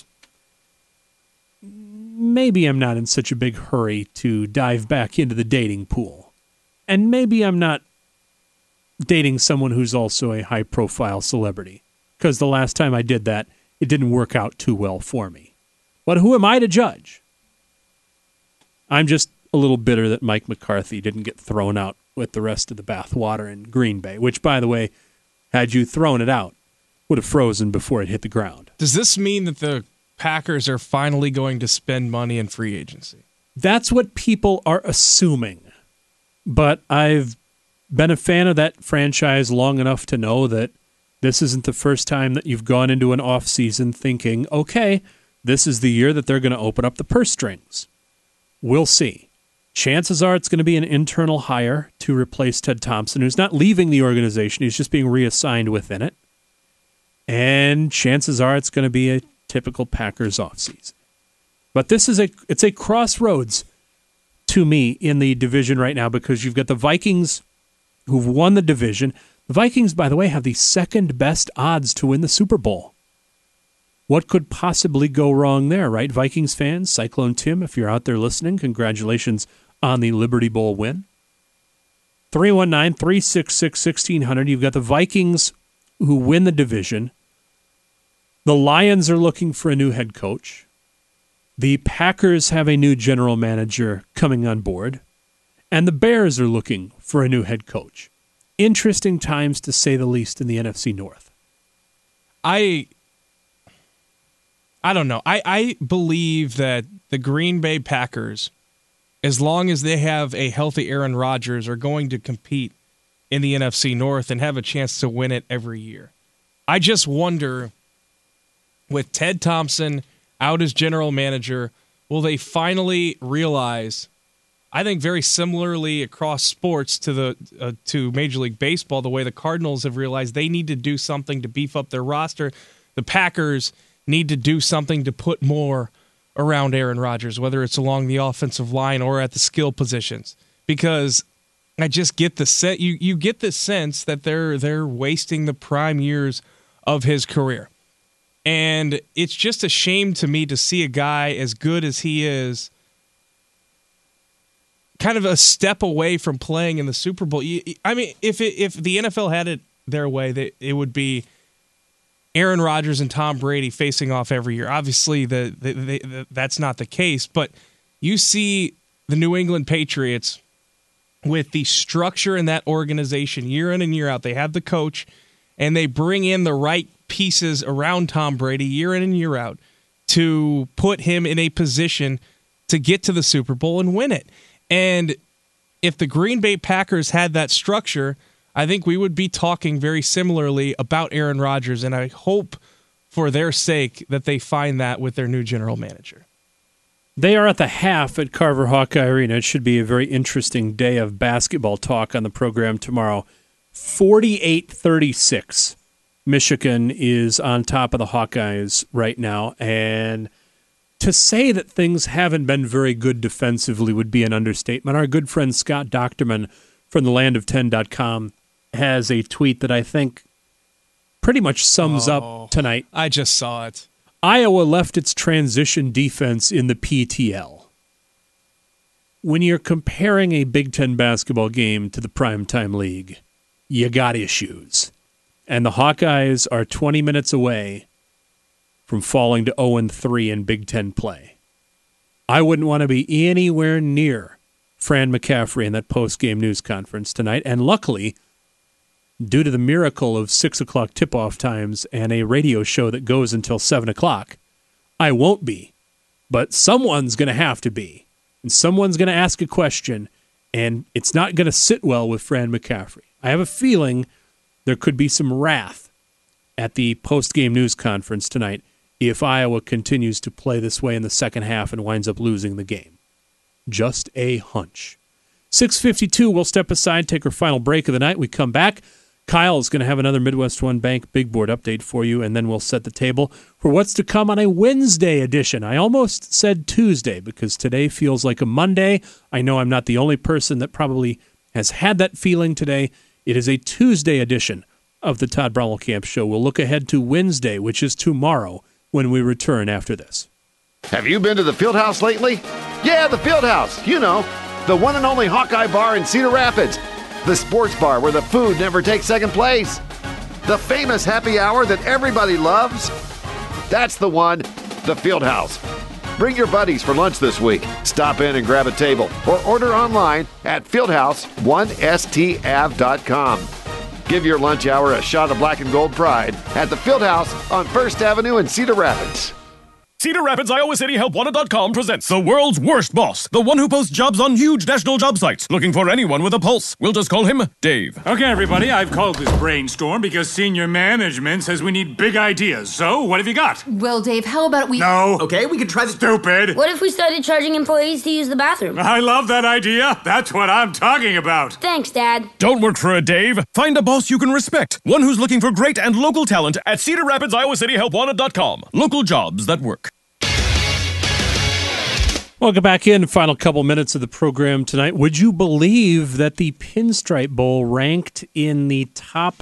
Speaker 10: maybe I'm not in such a big hurry to dive back into the dating pool. And maybe I'm not dating someone who's also a high-profile celebrity, because the last time I did that, it didn't work out too well for me. But who am I to judge? I'm just a little bitter that Mike McCarthy didn't get thrown out with the rest of the bathwater in Green Bay, which, by the way, had you thrown it out, would have frozen before it hit the ground.
Speaker 4: Does this mean that the Packers are finally going to spend money in free agency?
Speaker 10: That's what people are assuming. But I've been a fan of that franchise long enough to know that this isn't the first time that you've gone into an offseason thinking, okay, this is the year that they're going to open up the purse strings. We'll see. Chances are it's going to be an internal hire to replace Ted Thompson, who's not leaving the organization. He's just being reassigned within it. And chances are it's going to be a typical Packers offseason. But this is a it's a crossroads to me in the division right now, because you've got the Vikings who've won the division. The Vikings, by the way, have the second best odds to win the Super Bowl. What could possibly go wrong there, right, Vikings fans? Cyclone Tim, if you're out there listening, congratulations on the Liberty Bowl win. three one nine, three six six, one six zero zero. You've got the Vikings who win the division. The Lions are looking for a new head coach. The Packers have a new general manager coming on board. And the Bears are looking for a new head coach. Interesting times, to say the least, in the N F C North.
Speaker 4: I I don't know. I, I believe that the Green Bay Packers, as long as they have a healthy Aaron Rodgers, are going to compete in the N F C North and have a chance to win it every year. I just wonder, with Ted Thompson out as general manager, will they finally realize, I think very similarly across sports to the uh, to Major League Baseball, the way the Cardinals have realized they need to do something to beef up their roster, the Packers need to do something to put more around Aaron Rodgers, whether it's along the offensive line or at the skill positions. Because I just get the set you you get the sense that they're they're wasting the prime years of his career. And it's just a shame to me to see a guy as good as he is kind of a step away from playing in the Super Bowl. I mean, if it, if the N F L had it their way, they, it would be Aaron Rodgers and Tom Brady facing off every year. Obviously, the, the, the, the that's not the case, but you see the New England Patriots with the structure in that organization year in and year out. They have the coach, and they bring in the right pieces around Tom Brady year in and year out to put him in a position to get to the Super Bowl and win it. And if the Green Bay Packers had that structure, I think we would be talking very similarly about Aaron Rodgers, and I hope for their sake that they find that with their new general manager.
Speaker 10: They are at the half at Carver Hawkeye Arena. It should be a very interesting day of basketball talk on the program tomorrow. forty-eight thirty-six. Michigan is on top of the Hawkeyes right now, and to say that things haven't been very good defensively would be an understatement. Our good friend Scott Docterman from the land of ten dot com has a tweet that I think pretty much sums
Speaker 4: oh,
Speaker 10: up tonight.
Speaker 4: I just saw it.
Speaker 10: Iowa left its transition defense in the P T L. When you're comparing a Big Ten basketball game to the Primetime League, you got issues. And the Hawkeyes are twenty minutes away from falling to oh and three in Big Ten play. I wouldn't want to be anywhere near Fran McCaffrey in that post-game news conference tonight. And luckily, due to the miracle of six o'clock tip-off times and a radio show that goes until seven o'clock, I won't be. But someone's going to have to be. And someone's going to ask a question, and it's not going to sit well with Fran McCaffrey. I have a feeling there could be some wrath at the post-game news conference tonight if Iowa continues to play this way in the second half and winds up losing the game. Just a hunch. six fifty-two, we'll step aside, take our final break of the night. We come back. Kyle is going to have another Midwest One Bank Big Board update for you, and then we'll set the table for what's to come on a Wednesday edition. I almost said Tuesday because today feels like a Monday. I know I'm not the only person that probably has had that feeling today. It is a Tuesday edition of the Todd Brommelkamp Show. We'll look ahead to Wednesday, which is tomorrow, when we return after this.
Speaker 19: Have you been to the Fieldhouse lately? Yeah, the Fieldhouse. You know, the one and only Hawkeye Bar in Cedar Rapids. The sports bar where the food never takes second place. The famous happy hour that everybody loves. That's the one, the Fieldhouse. Bring your buddies for lunch this week. Stop in and grab a table or order online at fieldhouse one s t a v dot com. Give your lunch hour a shot of black and gold pride at the Fieldhouse on First Avenue in Cedar Rapids.
Speaker 20: Cedar Rapids Iowa City Help Wanted dot com presents the world's worst boss, the one who posts jobs on huge national job sites, looking for anyone with a pulse. We'll just call him Dave.
Speaker 21: Okay, everybody, I've called this brainstorm because senior management says we need big ideas. So, what have you got?
Speaker 22: Well, Dave, how about we...
Speaker 21: No.
Speaker 22: Okay, we could try the...
Speaker 21: Stupid.
Speaker 22: What if we started charging employees to use the bathroom?
Speaker 21: I love that idea. That's what I'm talking about.
Speaker 22: Thanks, Dad.
Speaker 20: Don't work for a Dave. Find a boss you can respect. One who's looking for great and local talent at Cedar Rapids Iowa City Help Wanted dot com. Local jobs that work.
Speaker 10: Welcome back in. Final couple minutes of the program tonight. Would you believe that the Pinstripe Bowl ranked in the top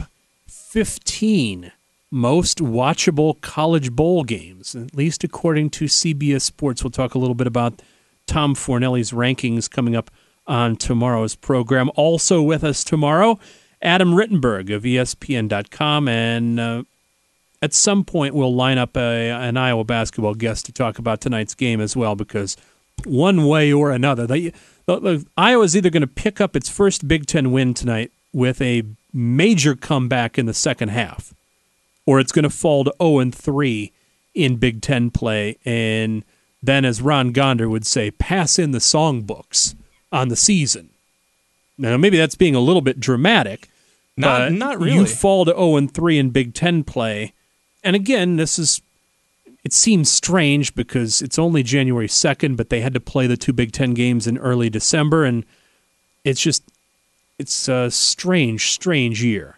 Speaker 10: fifteen most watchable college bowl games, at least according to C B S Sports? We'll talk a little bit about Tom Fornelli's rankings coming up on tomorrow's program. Also with us tomorrow, Adam Rittenberg of E S P N dot com, and uh, at some point we'll line up a, an Iowa basketball guest to talk about tonight's game as well, because one way or another, the, the, the, Iowa's either going to pick up its first Big Ten win tonight with a major comeback in the second half, or it's going to fall to oh and three in Big Ten play, and then, as Ron Gonder would say, pass in the songbooks on the season. Now, maybe that's being a little bit dramatic.
Speaker 4: Not,
Speaker 10: but
Speaker 4: not really.
Speaker 10: You fall to oh and three in Big Ten play, and again, this is... It seems strange because it's only January second, but they had to play the two Big Ten games in early December, and it's just, it's a strange, strange year.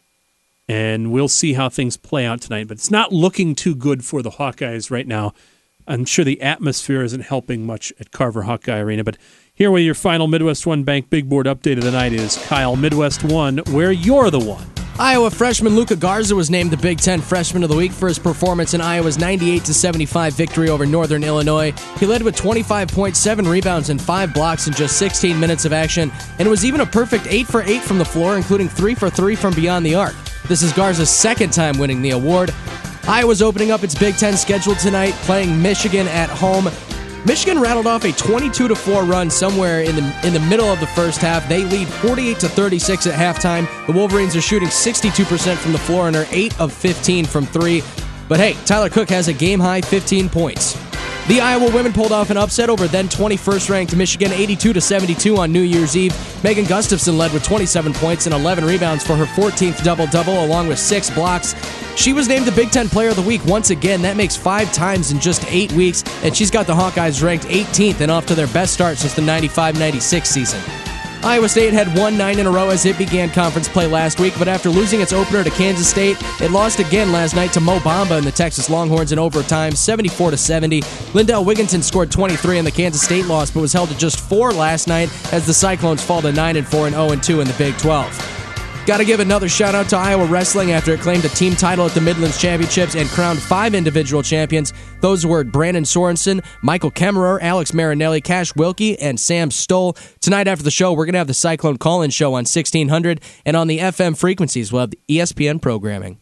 Speaker 10: And we'll see how things play out tonight, but it's not looking too good for the Hawkeyes right now. I'm sure the atmosphere isn't helping much at Carver Hawkeye Arena, but here with your final Midwest One Bank Big Board update of the night is Kyle, Midwest One, where you're the one.
Speaker 14: Iowa freshman Luka Garza was named the Big Ten Freshman of the Week for his performance in Iowa's ninety-eight to seventy-five victory over Northern Illinois. He led with twenty-five point seven rebounds and five blocks in just sixteen minutes of action, and it was even a perfect eight for eight from the floor, including three for three from beyond the arc. This is Garza's second time winning the award. Iowa's opening up its Big Ten schedule tonight, playing Michigan at home. Michigan rattled off a twenty-two to four run somewhere in the in the middle of the first half. They lead forty-eight to thirty-six at halftime. The Wolverines are shooting sixty-two percent from the floor and are eight of fifteen from three. But hey, Tyler Cook has a game-high fifteen points. The Iowa women pulled off an upset over then twenty-first ranked Michigan, eighty-two to seventy-two on New Year's Eve. Megan Gustafson led with twenty-seven points and eleven rebounds for her fourteenth double-double, along with six blocks. She was named the Big Ten Player of the Week once again. That makes five times in just eight weeks, and she's got the Hawkeyes ranked eighteenth and off to their best start since the ninety-five ninety-six season. Iowa State had won nine in a row as it began conference play last week, but after losing its opener to Kansas State, it lost again last night to Mo Bamba and the Texas Longhorns in overtime, seventy-four to seventy. Lindell Wigginton scored twenty-three in the Kansas State loss, but was held to just four last night as the Cyclones fall to nine and four and oh and two in the Big twelve. Got to give another shout-out to Iowa Wrestling after it claimed a team title at the Midlands Championships and crowned five individual champions. Those were Brandon Sorensen, Michael Kemmerer, Alex Marinelli, Cash Wilkie, and Sam Stoll. Tonight after the show, we're going to have the Cyclone Call-In Show on sixteen hundred, and on the F M frequencies, we'll have the E S P N programming.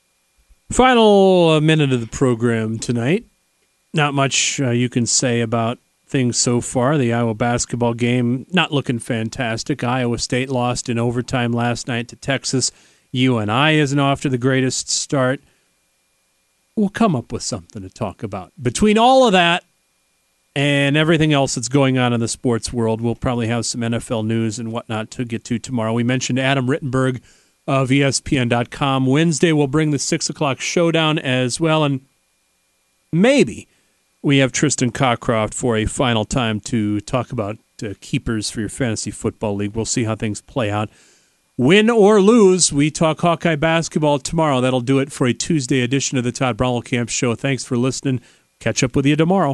Speaker 10: Final minute of the program tonight. Not much uh, you can say about things so far. The Iowa basketball game not looking fantastic. Iowa State lost in overtime last night to Texas. U N I isn't off to the greatest start. We'll come up with something to talk about. Between all of that and everything else that's going on in the sports world, we'll probably have some N F L news and whatnot to get to tomorrow. We mentioned Adam Rittenberg of E S P N dot com. Wednesday we'll bring the six o'clock showdown as well, and maybe we have Tristan Cockcroft for a final time to talk about uh, keepers for your fantasy football league. We'll see how things play out. Win or lose, we talk Hawkeye basketball tomorrow. That'll do it for a Tuesday edition of the Todd Brommelkamp Show. Thanks for listening. Catch up with you tomorrow.